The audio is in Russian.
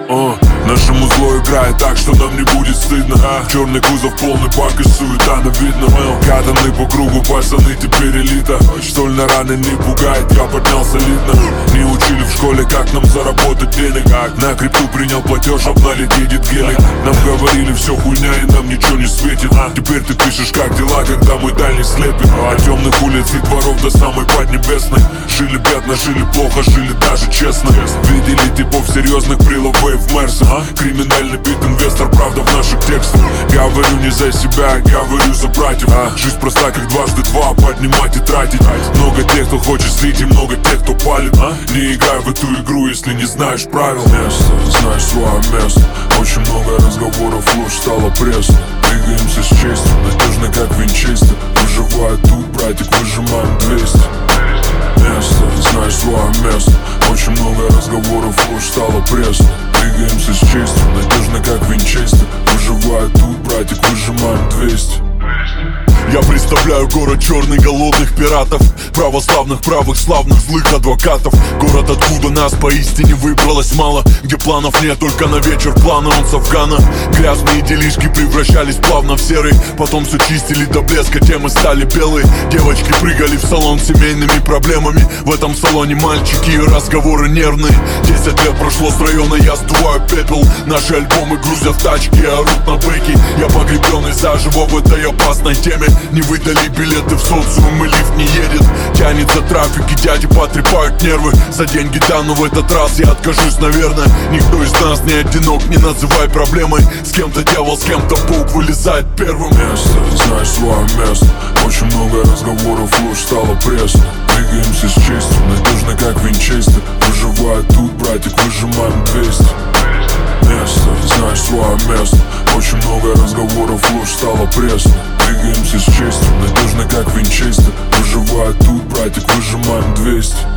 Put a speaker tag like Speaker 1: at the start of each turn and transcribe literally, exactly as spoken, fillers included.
Speaker 1: Uh, нашему зло играет так, что нам не будет стыдно. uh, Черный кузов, полный бак и суета, но видно uh, катаны по кругу, пацаны теперь элита. Стольно раны не пугает, я поднялся солидно. Не учили в школе, как нам заработать денег. На крипту принял платеж, обналить едет гелик. Нам говорили, все хуйня и нам ничего не светит. Теперь ты пишешь, как дела, когда мой дальний слепит. От темных улиц и дворов до самой Поднебесной. Жили бедно, жили плохо, жили даже честно. Видели типов серьезных прилов в Мерсах. Криминальный бит, инвестор, правда в наших текстах. Говорю не за себя, говорю за братьев. Жизнь проста, как дважды два, поднимать и тратить. Много тех, кто хочет слить, и много тех, кто палит. Не играй в эту игру, если не знаешь правил. Место, знаешь свое место. Очень много разговоров, ложь стала пресной. Двигаемся с честью, надежно как винчестер. Выживает тут, братик, выжимаем двести. Место, знаешь свое место. Очень много разговоров, ложь стала пресной. Двигаемся с честью, надежно как винчестер. Выживает тут, братик, выжимаем двести.
Speaker 2: Я представляю город черный, голодных пиратов, православных, правых, славных, злых адвокатов. Город, откуда нас поистине выбралось мало, где планов нет, только на вечер планы, он с Афгана. Грязные делишки превращались плавно в серые, потом все чистили до блеска, темы стали белые. Девочки прыгали в салон с семейными проблемами. В этом салоне мальчики и разговоры нервные. Десять лет прошло с района, я сдуваю пепел. Наши альбомы грузят в тачки и орут на бэки. Я погребенный заживо в этой опасной теме. Не выдали билеты в социум и лифт не едет. Тянется трафик и дяди потрепают нервы. За деньги да, но в этот раз я откажусь, наверное. Никто из нас не одинок, не называй проблемой. С кем-то дьявол, с кем-то паук вылезает первым.
Speaker 1: Место, знаешь свое место. Очень много разговоров, ложь стала пресной. Двигаемся с честью, надежно как винчестер. Выживает тут, братик, выжимаем двести. Место, знаешь свое место. Очень много разговоров, ложь стала пресной. Двигаемся с честью, надежно как винчестер. Выживает тут, братик, выжимаем двести.